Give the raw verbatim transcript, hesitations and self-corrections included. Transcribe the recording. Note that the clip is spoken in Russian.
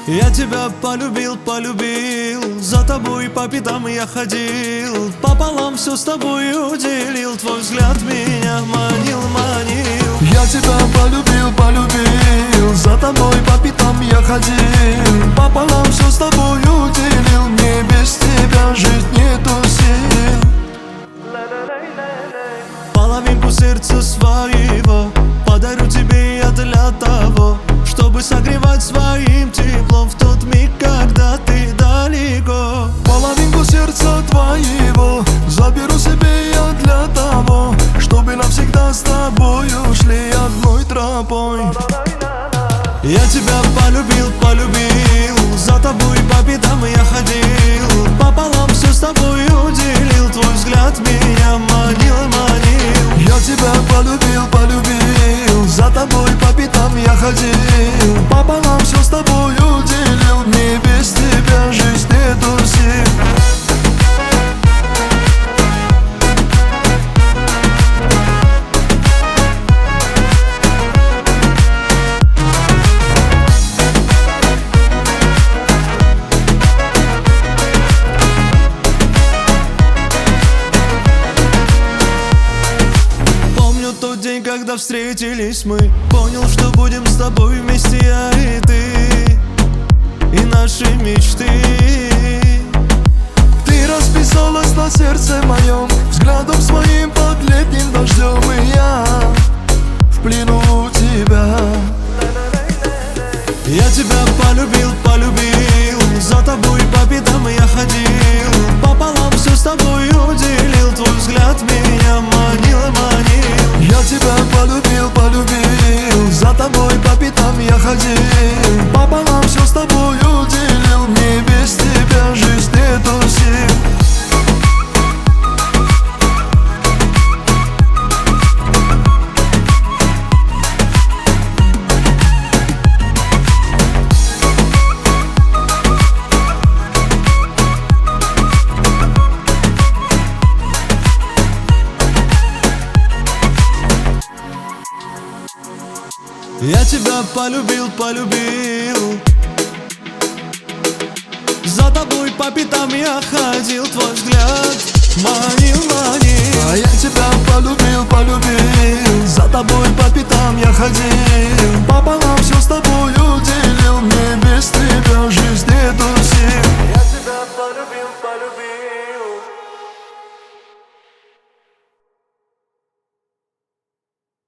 Я тебя полюбил, полюбил, за тобой по пятам я ходил, пополам все с тобой уделил, твой взгляд меня манил, манил. Я тебя полюбил, полюбил, за тобой по пятам я ходил, пополам все с тобой уделил, мне без тебя жить нету сил. Половинку сердца своего подарю тебе я для того, чтобы согревать своим теплом в тот миг, когда ты далеко. Половинку сердца твоего заберу себе я для того, чтобы навсегда с тобою шли одной тропой. Я тебя полюбил, полюбил, за тобой по пятам я ходил, пополам все с тобой уделил, твой взгляд меня манил, манил. Я тебя полюбил, полюбил, за тобой по пятам я ходил, пополам все с тобой уделил, мне без тебя жизнь нету сил. Тот день, когда встретились мы, понял, что будем с тобой вместе я и ты, и наши мечты. Ты расписалась на сердце моем, взглядом своим под летним дождем, и я в плену у тебя. Я тебя полюбил, полюбил, за тобой по пятам я ходил, пополам все с тобой уделил, твой взгляд меня манил, манил. Я тебя полюбил, полюбил, за тобой по пятам я ходил, пополам все с тобой уделил, мне без тебя жизнь нету сил. Я тебя полюбил, полюбил, за тобой по пятам я ходил, твой взгляд манил, манил. А я тебя полюбил, полюбил, за тобой по пятам я ходил, пополам все с тобой уделил, мне без тебя жизнь нету сил. Я тебя полюбил, полюбил.